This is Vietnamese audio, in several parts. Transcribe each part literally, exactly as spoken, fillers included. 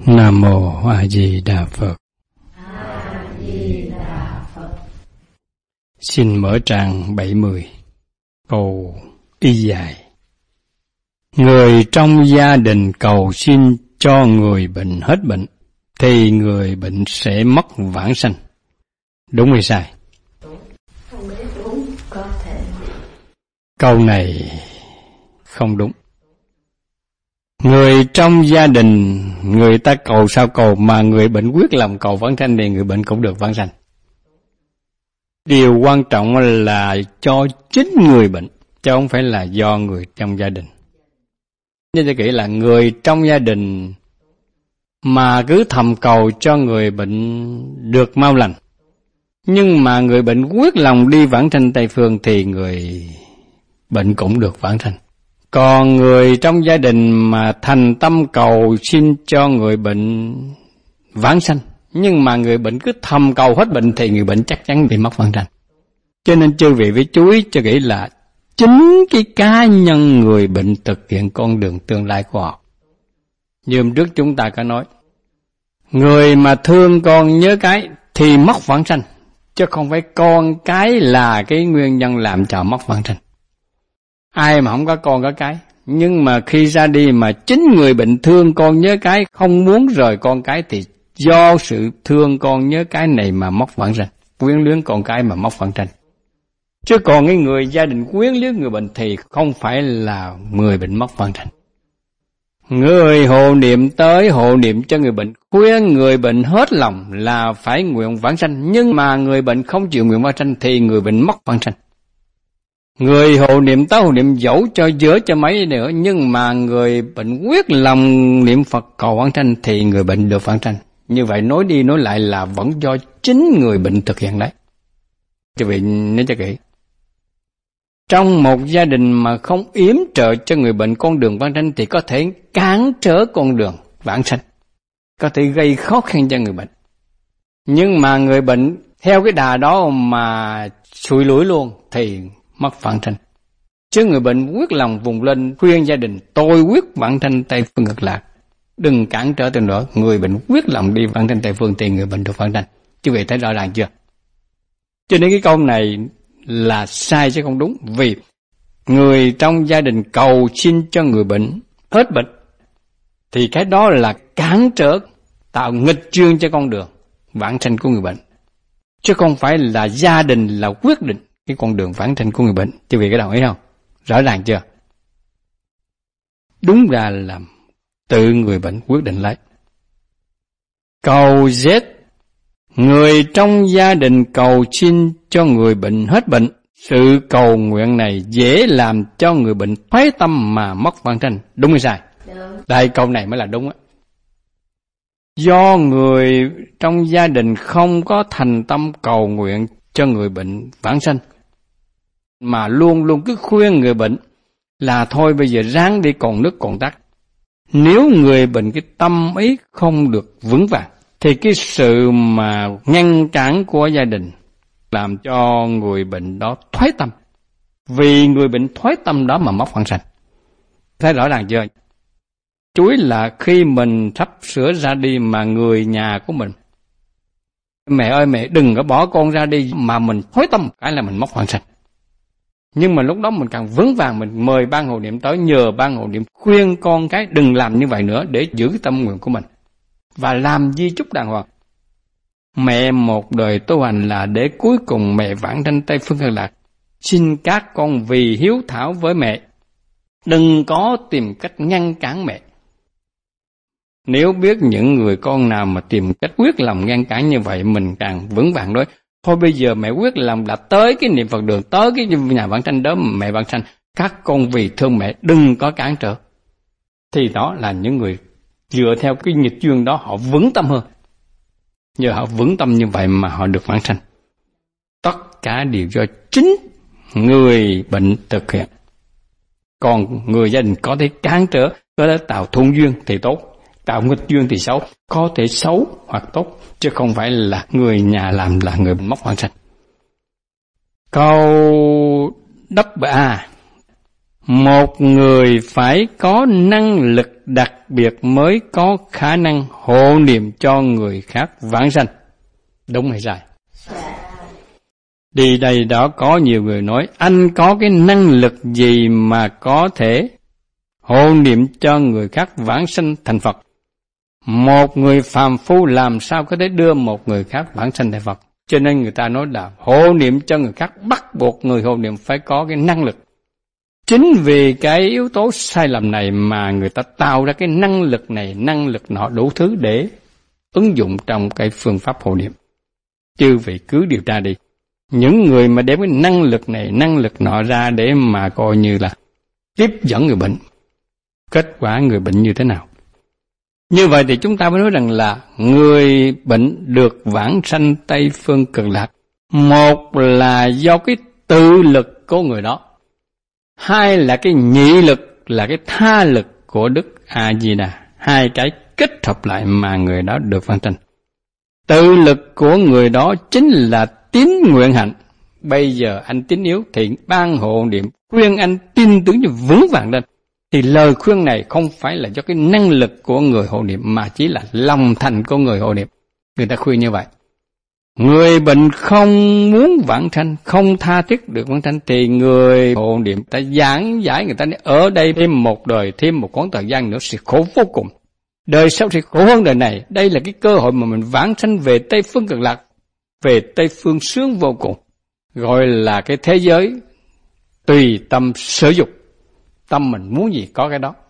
Nam Mô A Di Đà Phật. A Di Đà Phật. Xin mở trang bảy mươi, câu y dài. Người trong gia đình cầu xin cho người bệnh hết bệnh, thì người bệnh sẽ mất vãng sanh. Đúng hay sai? Đúng. Không biết đúng, có thể. Câu này không đúng. Người trong gia đình, người ta cầu sao cầu mà người bệnh quyết lòng cầu vãng sanh thì người bệnh cũng được vãng sanh. Điều quan trọng là cho chính người bệnh, chứ không phải là do người trong gia đình. Nên tôi nghĩ là người trong gia đình mà cứ thầm cầu cho người bệnh được mau lành, nhưng mà người bệnh quyết lòng đi vãng sanh Tây Phương thì người bệnh cũng được vãng sanh. Còn người trong gia đình mà thành tâm cầu xin cho người bệnh vãng sanh, nhưng mà người bệnh cứ thầm cầu hết bệnh thì người bệnh chắc chắn bị mất vãng sanh. Cho nên chư vị phải chú ý cho kỹ là chính cái cá nhân người bệnh thực hiện con đường tương lai của họ. Như hôm trước chúng ta có nói, người mà thương con nhớ cái thì mất vãng sanh, chứ không phải con cái là cái nguyên nhân làm cho mất vãng sanh. Ai mà không có con có cái, nhưng mà khi ra đi mà chính người bệnh thương con nhớ cái, không muốn rời con cái thì do sự thương con nhớ cái này mà mất vãng sanh, quyến luyến con cái mà mất vãng sanh. Chứ còn cái người gia đình quyến luyến người bệnh thì không phải là người bệnh mất vãng sanh. Người hộ niệm tới hộ niệm cho người bệnh, khuyên người bệnh hết lòng là phải nguyện vãng sanh, nhưng mà người bệnh không chịu nguyện vãng sanh thì người bệnh mất vãng sanh. Người hộ niệm tới hộ niệm dẫu cho giữa cho mấy nữa, nhưng mà người bệnh quyết lòng niệm Phật cầu vãng sanh thì người bệnh được vãng sanh. Như vậy nói đi nói lại là vẫn do chính người bệnh thực hiện đấy. Quý vị nhớ cho kỹ. Trong một gia đình mà không yểm trợ cho người bệnh con đường vãng sanh thì có thể cản trở con đường vãng sanh, có thể gây khó khăn cho người bệnh. Nhưng mà người bệnh theo cái đà đó mà xùi lủi luôn thì mất vãng sanh. Chứ người bệnh quyết lòng vùng lên khuyên gia đình, tôi quyết vãng sanh Tây Phương Cực Lạc, đừng cản trở tôi nữa. Người bệnh quyết lòng đi vãng sanh Tây Phương thì người bệnh được vãng sanh. Chứ vậy thấy rõ ràng chưa? Cho nên cái câu này là sai chứ không đúng. Vì người trong gia đình cầu xin cho người bệnh hết bệnh thì cái đó là cản trở, tạo nghịch duyên cho con đường vãng sanh của người bệnh, chứ không phải là gia đình là quyết định cái con đường vãng sanh của người bệnh. Chứ vì cái đồng ý không? Rõ ràng chưa? Đúng ra là tự người bệnh quyết định lấy. Câu Z, người trong gia đình cầu xin cho người bệnh hết bệnh, sự cầu nguyện này dễ làm cho người bệnh thoái tâm mà mất vãng sanh. Đúng hay sai? Đúng. Đây câu này mới là đúng á. Do người trong gia đình không có thành tâm cầu nguyện cho người bệnh vãng sanh, mà luôn luôn cứ khuyên người bệnh là thôi bây giờ ráng đi còn nước còn tắt. Nếu người bệnh cái tâm ý không được vững vàng thì cái sự mà ngăn cản của gia đình làm cho người bệnh đó thoái tâm. Vì người bệnh thoái tâm đó mà mất vãng sanh. Thấy rõ ràng chưa? Chú ý là khi mình sắp sửa ra đi mà người nhà của mình, mẹ ơi mẹ đừng có bỏ con ra đi, mà mình thoái tâm cái là mình mất vãng sanh. Nhưng mà lúc đó mình càng vững vàng, mình mời ban hộ niệm tới, nhờ ban hộ niệm khuyên con cái đừng làm như vậy nữa để giữ cái tâm nguyện của mình và làm di chúc đàng hoàng. Mẹ một đời tu hành là để cuối cùng mẹ vãng sanh Tây Phương Cực Lạc. Xin các con vì hiếu thảo với mẹ, đừng có tìm cách ngăn cản mẹ. Nếu biết những người con nào mà tìm cách quyết lòng ngăn cản như vậy, mình càng vững vàng đó. Thôi bây giờ mẹ quyết lòng đã tới cái niệm Phật đường, tới cái nhà vãng sanh đó mẹ vãng sanh, các con vì thương mẹ đừng có cản trở. Thì đó là những người dựa theo cái nghịch duyên đó họ vững tâm hơn. Nhờ họ vững tâm như vậy mà họ được vãng sanh. Tất cả đều do chính người bệnh thực hiện. Còn người gia đình có thể cản trở, có thể tạo thuận duyên thì tốt, tạo nghịch duyên thì xấu, có thể xấu hoặc tốt, chứ không phải là người nhà làm là người mất vãng sanh. Câu đáp A, một người phải có năng lực đặc biệt mới có khả năng hộ niệm cho người khác vãng sanh. Đúng hay sai? Đi đây đó có nhiều người nói, anh có cái năng lực gì mà có thể hộ niệm cho người khác vãng sanh thành Phật? Một người phàm phu làm sao có thể đưa một người khác vãng sanh thành Phật? Cho nên người ta nói là hộ niệm cho người khác bắt buộc người hộ niệm phải có cái năng lực. Chính vì cái yếu tố sai lầm này mà người ta tạo ra cái năng lực này, năng lực nọ đủ thứ để ứng dụng trong cái phương pháp hộ niệm. Chư vị cứ điều tra đi. Những người mà đem cái năng lực này, năng lực nọ ra để mà coi như là tiếp dẫn người bệnh, kết quả người bệnh như thế nào? Như vậy thì chúng ta mới nói rằng là người bệnh được vãng sanh Tây Phương Cực Lạc. Một là do cái tự lực của người đó. Hai là cái nhị lực, là cái tha lực của Đức A-di-đà. Hai cái kết hợp lại mà người đó được vãng sanh. Tự lực của người đó chính là tín nguyện hạnh. Bây giờ anh tín yếu thì ban hộ niệm khuyên anh tin tưởng cho vững vàng lên. Thì lời khuyên này không phải là do cái năng lực của người hộ niệm mà chỉ là lòng thành của người hộ niệm. Người ta khuyên như vậy. Người bệnh không muốn vãng sanh, không tha thiết được vãng sanh thì người hộ niệm ta giảng giải người ta nói ở đây thêm một đời, thêm một quãng thời gian nữa sẽ khổ vô cùng. Đời sau sẽ khổ hơn đời này. Đây là cái cơ hội mà mình vãng sanh về Tây Phương Cực Lạc, về Tây Phương sướng vô cùng. Gọi là cái thế giới tùy tâm sở dục. Tâm mình muốn gì có cái đó.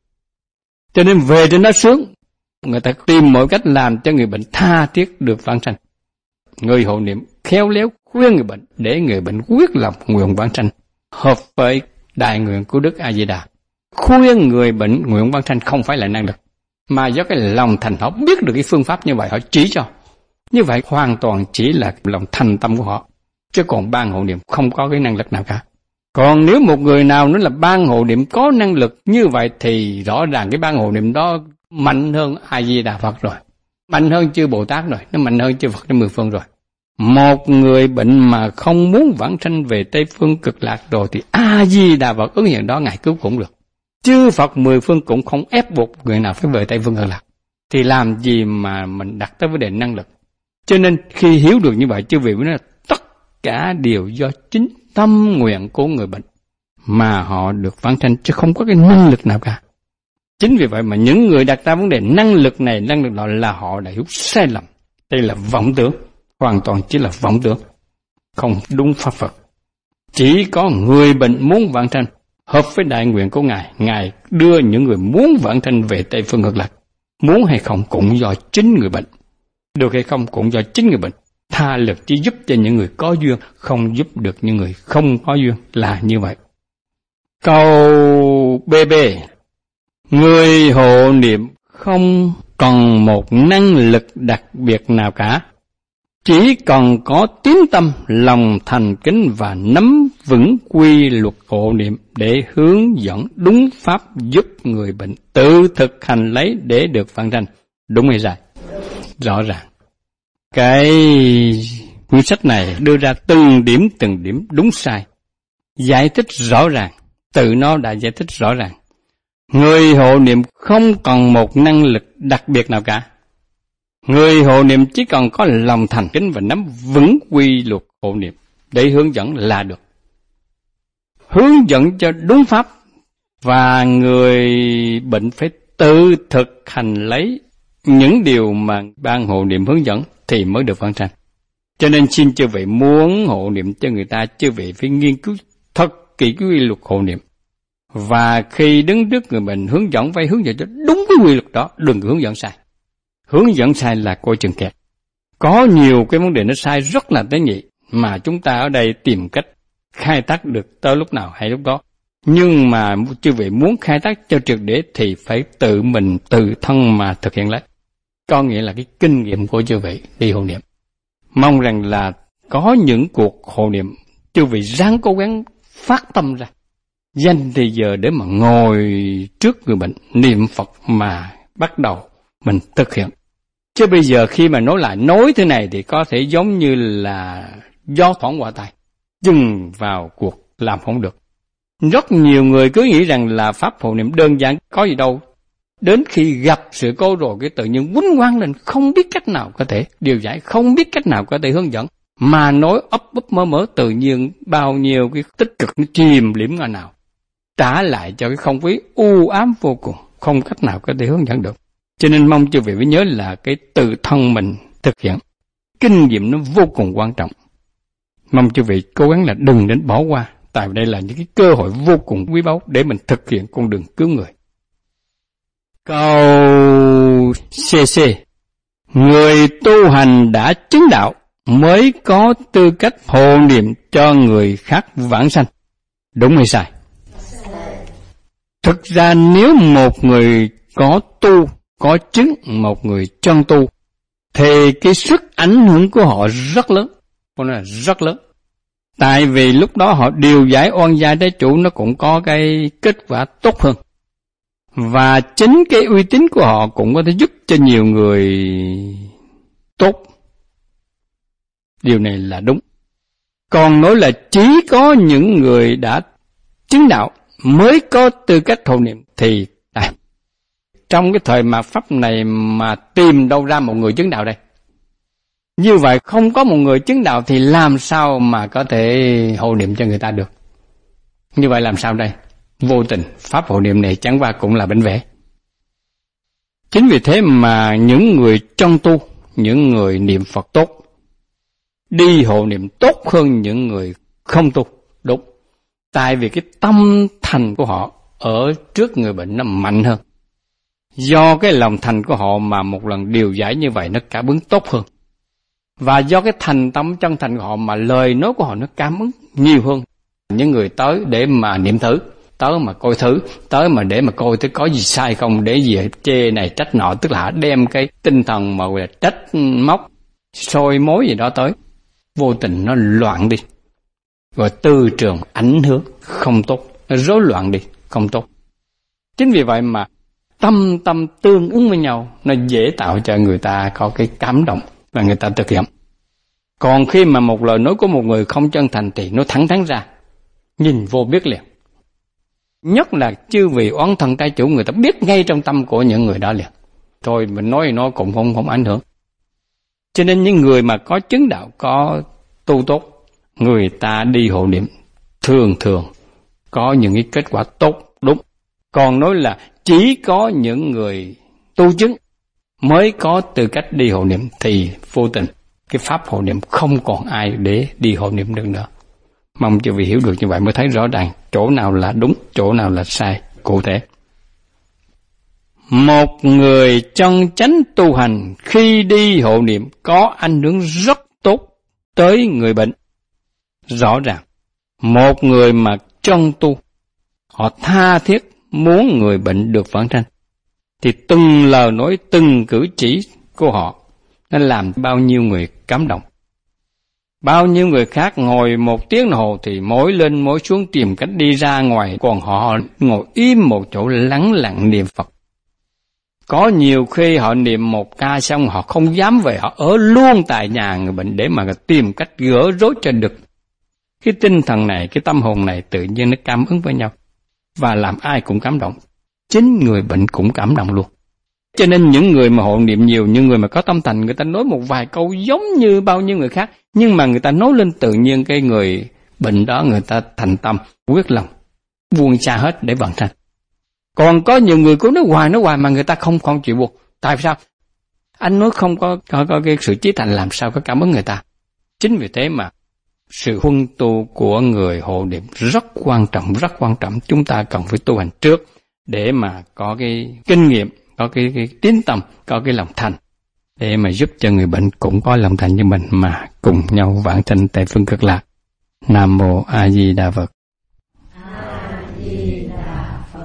Cho nên về trên đó sướng. Người ta tìm mọi cách làm cho người bệnh tha thiết được vãng sanh. Người hộ niệm khéo léo khuyên người bệnh để người bệnh quyết lòng nguyện vãng sanh, hợp với đại nguyện của Đức A-di-đà. Khuyên người bệnh nguyện vãng sanh không phải là năng lực, mà do cái lòng thành họ biết được cái phương pháp như vậy họ chỉ cho. Như vậy hoàn toàn chỉ là lòng thành tâm của họ, chứ còn ban hộ niệm không có cái năng lực nào cả. Còn nếu một người nào nói là ban hộ niệm có năng lực như vậy thì rõ ràng cái ban hộ niệm đó mạnh hơn A-di-đà Phật rồi, mạnh hơn chư Bồ Tát rồi, nó mạnh hơn chư Phật trên mười phương rồi. Một người bệnh mà không muốn vãng sanh về Tây Phương Cực Lạc rồi thì A-di-đà Phật ứng hiện đó Ngài cứu cũng được. Chư Phật mười phương cũng không ép buộc người nào phải về Tây Phương Cực Lạc. Thì làm gì mà mình đặt tới vấn đề năng lực. Cho nên khi hiểu được như vậy, chư vị mới nói là tất cả đều do chính tâm nguyện của người bệnh mà họ được vãng sanh, chứ không có cái năng lực nào cả. Chính vì vậy mà những người đặt ra vấn đề năng lực này, năng lực đó là họ đã hiểu sai lầm. Đây là vọng tưởng, hoàn toàn chỉ là vọng tưởng, không đúng pháp Phật. Chỉ có người bệnh muốn vãng sanh, hợp với đại nguyện của Ngài, Ngài đưa những người muốn vãng sanh về Tây Phương Cực Lạc. Muốn hay không cũng do chính người bệnh, được hay không cũng do chính người bệnh. Tha lực chỉ giúp cho những người có duyên, không giúp được những người không có duyên, là như vậy. Câu B B. Người hộ niệm không còn một năng lực đặc biệt nào cả, chỉ cần có tín tâm, lòng thành kính và nắm vững quy luật hộ niệm để hướng dẫn đúng pháp, giúp người bệnh tự thực hành lấy để được vãng sanh. Đúng hay sai? Rõ ràng. Cái quyển sách này đưa ra từng điểm từng điểm đúng sai, giải thích rõ ràng, tự nó đã giải thích rõ ràng. Người hộ niệm không còn một năng lực đặc biệt nào cả. Người hộ niệm chỉ cần có lòng thành kính và nắm vững quy luật hộ niệm để hướng dẫn là được. Hướng dẫn cho đúng pháp, và người bệnh phải tự thực hành lấy những điều mà ban hộ niệm hướng dẫn thì mới được vãng sanh. Cho nên xin chư vị muốn hộ niệm cho người ta, chư vị phải nghiên cứu thật kỹ cái quy luật hộ niệm. Và khi đứng trước người bệnh hướng dẫn, phải hướng dẫn cho đúng cái quy luật đó, đừng hướng dẫn sai. Hướng dẫn sai là coi chừng kẹt. Có nhiều cái vấn đề nó sai rất là tế nhị, mà chúng ta ở đây tìm cách khai thác được tới lúc nào hay lúc đó. Nhưng mà chư vị muốn khai thác cho triệt để thì phải tự mình, tự thân mà thực hiện lấy. Có nghĩa là cái kinh nghiệm của chư vị đi hộ niệm. Mong rằng là có những cuộc hộ niệm, chư vị ráng cố gắng phát tâm ra, dành thời giờ để mà ngồi trước người bệnh niệm Phật mà bắt đầu mình thực hiện. Chứ bây giờ khi mà nói lại nói thế này thì có thể giống như là gió thoảng qua tai, dừng vào cuộc làm không được. Rất nhiều người cứ nghĩ rằng là pháp hộ niệm đơn giản, có gì đâu, Đến khi gặp sự cố rồi, cái tự nhiên quýnh quán lên, không biết cách nào có thể điều giải, không biết cách nào có thể hướng dẫn, mà nói ấp ấp mơ mơ, tự nhiên bao nhiêu cái tích cực nó chìm liễm ngà nào, trả lại cho cái không khí u ám vô cùng, không cách nào có thể hướng dẫn được. Cho nên mong chư vị phải nhớ là cái tự thân mình thực hiện, kinh nghiệm nó vô cùng quan trọng. Mong chư vị cố gắng là đừng đến bỏ qua, tại vì đây là những cái cơ hội vô cùng quý báu để mình thực hiện con đường cứu người. Câu xê xê, người tu hành đã chứng đạo mới có tư cách hộ niệm cho người khác vãng sanh. Đúng hay sai? Thực ra nếu một người có tu, có chứng, một người chân tu, thì cái sức ảnh hưởng của họ rất lớn. Con nói là rất lớn. Tại vì lúc đó họ điều giải oan gia trái chủ, nó cũng có cái kết quả tốt hơn. Và chính cái uy tín của họ cũng có thể giúp cho nhiều người tốt. Điều này là đúng. Còn nói là chỉ có những người đã chứng đạo mới có tư cách hộ niệm thì à, trong cái thời mạt Pháp này mà tìm đâu ra một người chứng đạo đây? Như vậy không có một người chứng đạo thì làm sao mà có thể hộ niệm cho người ta được? Như vậy làm sao đây? Vô tình, pháp hộ niệm này chẳng qua cũng là bánh vẽ. Chính vì thế mà những người trong tu, những người niệm Phật tốt, đi hộ niệm tốt hơn những người không tu. Đúng. Tại vì cái tâm thành của họ ở trước người bệnh nó mạnh hơn. Do cái lòng thành của họ mà một lần điều giải như vậy nó cảm ứng tốt hơn. Và do cái thành tâm chân thành của họ mà lời nói của họ nó cảm ứng nhiều hơn. Những người tới để mà niệm thử, tới mà coi thử, tới mà để mà coi tới có gì sai không, để gì chê này trách nọ, tức là đem cái tinh thần mà gọi là trách móc, soi mối gì đó tới. Vô tình nó loạn đi. Rồi tư trường ảnh hưởng không tốt, nó rối loạn đi, không tốt. Chính vì vậy mà tâm tâm tương ứng với nhau, nó dễ tạo cho người ta có cái cảm động và người ta thực hiện. Còn khi mà một lời nói của một người không chân thành thì nó thẳng thắn ra, nhìn vô biết liền. Nhất là chư vị oán thần trái chủ, người ta biết ngay trong tâm của những người đó liền. Thôi mình nói nó cũng không, không ảnh hưởng. Cho nên những người mà có chứng đạo, có tu tốt, người ta đi hộ niệm thường thường có những cái kết quả tốt, đúng. Còn nói là chỉ có những người tu chứng mới có tư cách đi hộ niệm thì vô tình cái pháp hộ niệm không còn ai để đi hộ niệm được nữa. Mong cho vị hiểu được như vậy mới thấy rõ ràng chỗ nào là đúng, chỗ nào là sai cụ thể. Một người chân chánh tu hành khi đi hộ niệm có ảnh hưởng rất tốt tới người bệnh. Rõ ràng, một người mà chân tu, họ tha thiết muốn người bệnh được vãng sanh, thì từng lời nói, từng cử chỉ của họ nó làm bao nhiêu người cảm động. Bao nhiêu người khác ngồi một tiếng đồng hồ thì mối lên mối xuống tìm cách đi ra ngoài, còn họ ngồi im một chỗ lắng lặng niệm Phật. Có nhiều khi họ niệm một ca xong họ không dám về, họ ở luôn tại nhà người bệnh để mà tìm cách gỡ rối cho được. Cái tinh thần này, cái tâm hồn này tự nhiên nó cảm ứng với nhau và làm ai cũng cảm động. Chính người bệnh cũng cảm động luôn. Cho nên những người mà hộ niệm nhiều, những người mà có tâm thành, người ta nói một vài câu giống như bao nhiêu người khác, nhưng mà người ta nói lên tự nhiên cái người bệnh đó người ta thành tâm, quyết lòng, buông xa hết để vãng sanh. Còn có nhiều người cứ nói hoài nói hoài mà người ta không không chịu buông. Tại sao? Anh nói không có, có, có cái sự chí thành làm sao có cảm ứng người ta. Chính vì thế mà sự huân tu của người hộ niệm rất quan trọng, rất quan trọng. Chúng ta cần phải tu hành trước để mà có cái kinh nghiệm, có cái, cái tín tâm, có cái lòng thành, để mà giúp cho người bệnh cũng có lòng thành như mình mà cùng nhau vãng sanh tại phương Cực Lạc. Nam Mô A Di Đà Phật. A Di Đà Phật.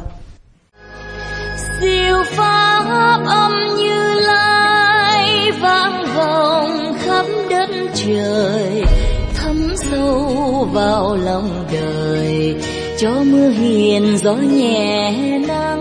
Siêu pháp âm Như Lai vang vọng khắp đất trời, thấm sâu vào lòng đời, cho mưa hiền gió nhẹ nắng.